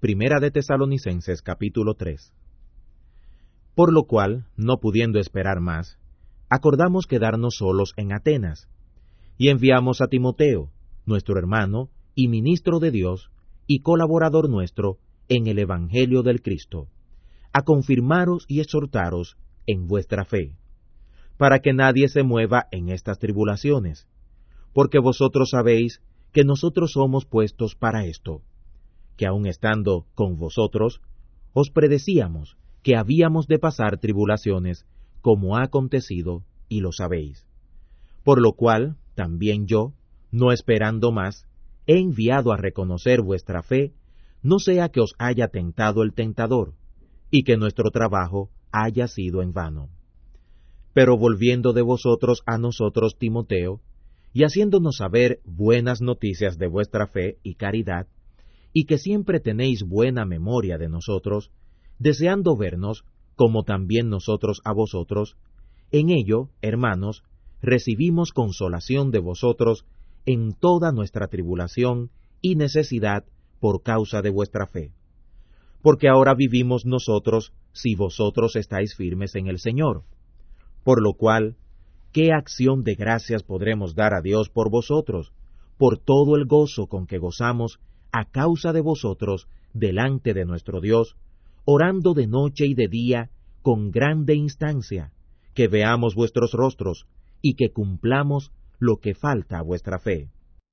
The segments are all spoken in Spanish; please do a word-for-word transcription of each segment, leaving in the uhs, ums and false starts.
Primera de Tesalonicenses capítulo tres. Por lo cual, no pudiendo esperar más, acordamos quedarnos solos en Atenas, y enviamos a Timoteo, nuestro hermano y ministro de Dios, y colaborador nuestro en el Evangelio del Cristo, a confirmaros y exhortaros en vuestra fe, para que nadie se mueva en estas tribulaciones, porque vosotros sabéis que nosotros somos puestos para esto, que aun estando con vosotros, os predecíamos que habíamos de pasar tribulaciones, como ha acontecido, y lo sabéis. Por lo cual, también yo, no esperando más, he enviado a reconocer vuestra fe, no sea que os haya tentado el tentador, y que nuestro trabajo haya sido en vano. Pero volviendo de vosotros a nosotros, Timoteo, y haciéndonos saber buenas noticias de vuestra fe y caridad, y que siempre tenéis buena memoria de nosotros, deseando vernos, como también nosotros a vosotros, en ello, hermanos, recibimos consolación de vosotros en toda nuestra tribulación y necesidad por causa de vuestra fe. Porque ahora vivimos nosotros si vosotros estáis firmes en el Señor. Por lo cual, ¿qué acción de gracias podremos dar a Dios por vosotros, por todo el gozo con que gozamos a causa de vosotros delante de nuestro Dios, orando de noche y de día con grande instancia, que veamos vuestros rostros y que cumplamos lo que falta a vuestra fe?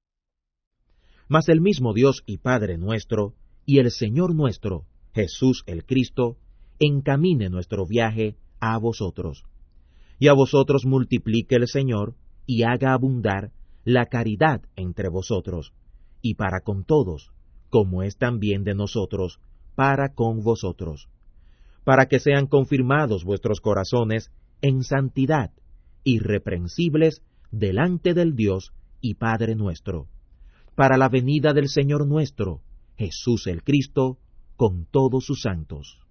Mas el mismo Dios y Padre nuestro, y el Señor nuestro, Jesús el Cristo, encamine nuestro viaje a vosotros. Y a vosotros multiplique el Señor, y haga abundar la caridad entre vosotros, y para con todos, como es también de nosotros, para con vosotros, para que sean confirmados vuestros corazones en santidad, irreprensibles delante del Dios y Padre nuestro, para la venida del Señor nuestro, Jesús el Cristo, con todos sus santos.